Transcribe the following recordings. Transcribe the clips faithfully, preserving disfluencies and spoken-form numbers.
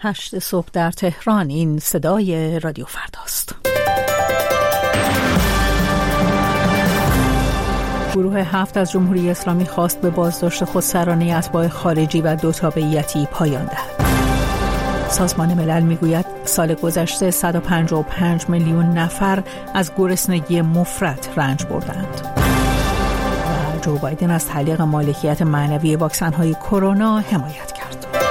هشت صبح در تهران. این صدای رادیو فرداست. گروه هفت از جمهوری اسلامی خواست به بازداشت خودسرانه اتباع خارجی و دو تابعیتی پایان دهد. سازمان ملل میگوید سال گذشته صد و پنجاه و پنج میلیون نفر از گرسنگی مفرط رنج بردند. و جو بایدن از تعلیق مالکیت معنوی واکسن‌های کرونا حمایت کرد.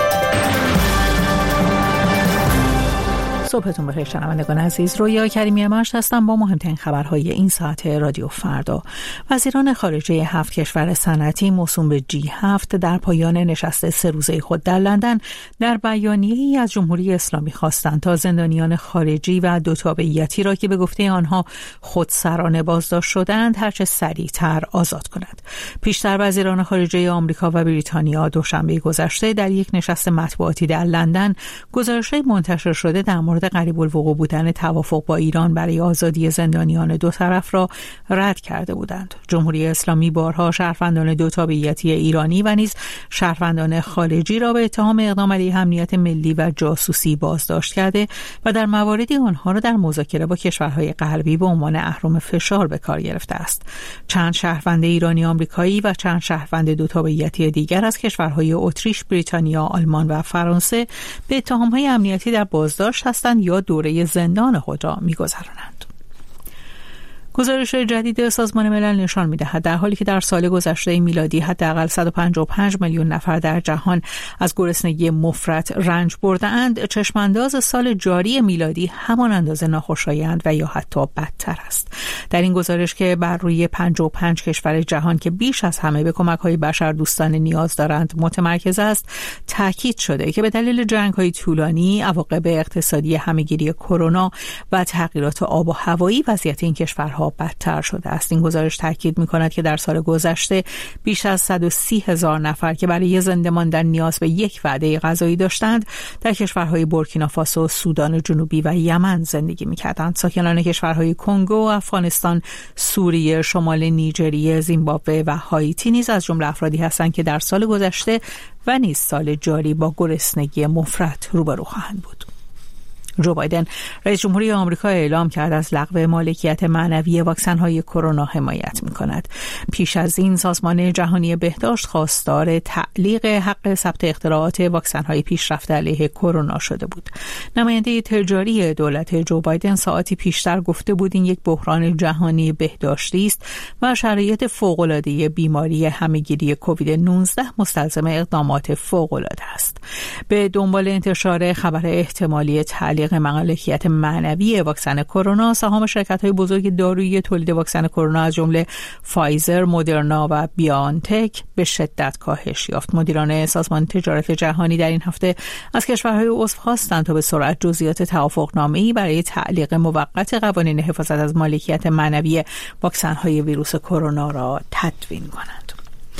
صبحتون بخیر شنوندگان عزیز، رویا کریمی مشت هستم با مهمترین خبرهای این ساعت رادیو فردا. وزیران خارجه هفت کشور صنعتی موسوم به جی هفت در پایان نشست سه روزه خود در لندن در بیانیه‌ای از جمهوری اسلامی خواستند تا زندانیان خارجی و دو تابعیتی را که به گفته آنها خودسرانه بازداشت شدند هرچه سریعتر آزاد کند. پیشتر وزیران خارجه آمریکا و بریتانیا دوشنبه گذشته در یک نشست مطبوعاتی در لندن گزارش‌های منتشر شده در مورد قریب الوقوع بودن توافق با ایران برای آزادی زندانیان دو طرف را رد کرده بودند. جمهوری اسلامی بارها شهروندان دو تابعیتی ایرانی و نیز شهروندان خارجی را به اتهام اقدام علیه امنیت ملی و جاسوسی بازداشت کرده و در مواردی آنها را در مذاکره با کشورهای غربی به عنوان اهرم فشار به کار گرفته است. چند شهروند ایرانی آمریکایی و چند شهروند دو تابعیتی دیگر از کشورهای اتریش، بریتانیا، آلمان و فرانسه به اتهام‌های امنیتی در بازداشت هستند یا دوره زندان خود را می‌گذرانند. گزارش جدید سازمان ملل نشان می‌دهد در حالی که در سال گذشته میلادی حداقل صد و پنجاه و پنج میلیون نفر در جهان از گرسنگی مفرط رنج برده‌اند، چشمانداز سال جاری میلادی همان اندازه ناخوشایند و یا حتی بدتر است. در این گزارش که بر روی پنجاه و پنج کشور جهان که بیش از همه به کمک‌های بشردوستانه نیاز دارند متمرکز است، تاکید شده که به دلیل جنگ‌های طولانی، عواقب اقتصادی همه‌گیری کرونا و تغییرات آب و هوایی وضعیت این کشورها بدتر شده است. این گزارش تاکید می‌کند که در سال گذشته بیش از صد و سی هزار نفر که برای زنده ماندن نیاز به یک وعده غذایی داشتند در کشورهای بورکینافاسو، سودان جنوبی و یمن زندگی می‌کردند. ساکنان کشورهای کنگو، افغانستان، سوریه، شمال نیجریه، زیمبابوه و هایتی نیز از جمله افرادی هستند که در سال گذشته و نیز سال جاری با گرسنگی مفرط روبرو خواهند بود. جو بایدن رئیس جمهوری آمریکا اعلام کرد از لغو مالکیت معنوی واکسن‌های کرونا حمایت می‌کند. پیش از این سازمان جهانی بهداشت خواستار تعلیق حق ثبت اختراعات واکسن‌های پیشرفته علیه کرونا شده بود. نماینده تجاری دولت جو بایدن ساعتی پیشتر گفته بود این یک بحران جهانی بهداشتی است و شرایط فوق‌العاده بیماری همه‌گیری کووید نوزده مستلزم اقدامات فوق‌العاده است. به دنبال انتشار خبر احتمالی تعلیق مالکیت معنوی واکسن کرونا، سهام شرکت‌های بزرگ دارویی تولید واکسن کرونا از جمله فایزر، مدرنا و بیانتک به شدت کاهش یافت. مدیران سازمان تجارت جهانی در این هفته از کشورهای عضو خواستند تا به سرعت جزئیات توافقنامه‌ای برای تعلیق موقت قوانین حفاظت از مالکیت معنوی واکسن‌های ویروس کرونا را تدوین کنند.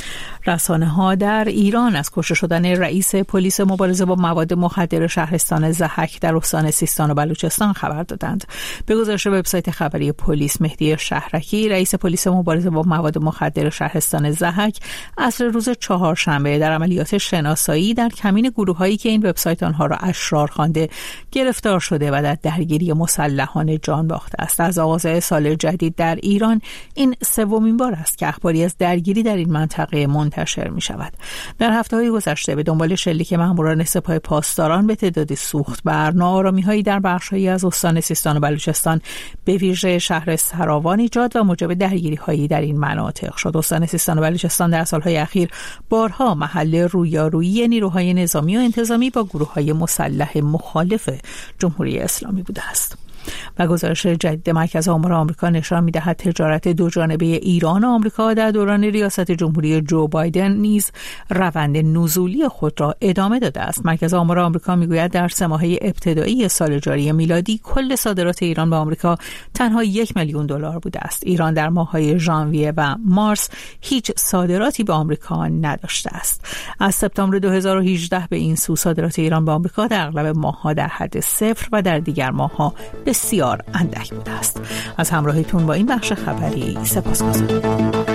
رسانه‌ها در ایران از کشته شدن رئیس پلیس مبارزه با مواد مخدر شهرستان ضحک در استان سیستان و بلوچستان خبر دادند. به گزارش وبسایت خبری پلیس، مهدی شهرکی، رئیس پلیس مبارزه با مواد مخدر شهرستان ضحک، عصر روز چهارشنبه در عملیات شناسایی در کمین گروه‌هایی که این وبسایت آنها را اشرار خوانده گرفتار شده و در درگیری مسلحانه جان باخته است. از آغاز سال جدید در ایران این سومین بار است که اخباری از درگیری در این منطقه منتشر می شود. در هفته‌های گذشته به دنبال شلیک ماموران سپاه پاسداران به تعدادی سوخت بر ناآرامی‌هایی در بخش‌هایی از استان سیستان و بلوچستان به ویژه شهر سراوان ایجاد و موجب درگیری‌هایی در این مناطق شد. استان سیستان و بلوچستان در سال‌های اخیر بارها محل رویارویی نیروهای نظامی و انتظامی با گروه‌های مسلح مخالف جمهوری اسلامی بوده است. و گزارش جدید مرکز آمار آمریکا نشان می‌دهد تجارت دوجانبه ایران و آمریکا در دوران ریاست جمهوری جو بایدن نیز روند نزولی خود را ادامه داده است. مرکز آمار آمریکا می‌گوید در سه ماهه ابتدایی سال جاری میلادی کل صادرات ایران به آمریکا تنها یک میلیون دلار بوده است. ایران در ماه‌های ژانویه و مارس هیچ صادراتی به آمریکا نداشته است. از سپتامبر دو هزار و هجده به این سو صادرات ایران به آمریکا در اغلب ماه‌ها در حد صفر و در دیگر ماه‌ها بسیار اندک بوده است. از همراهیتون با این بخش خبری سپاسگزارم.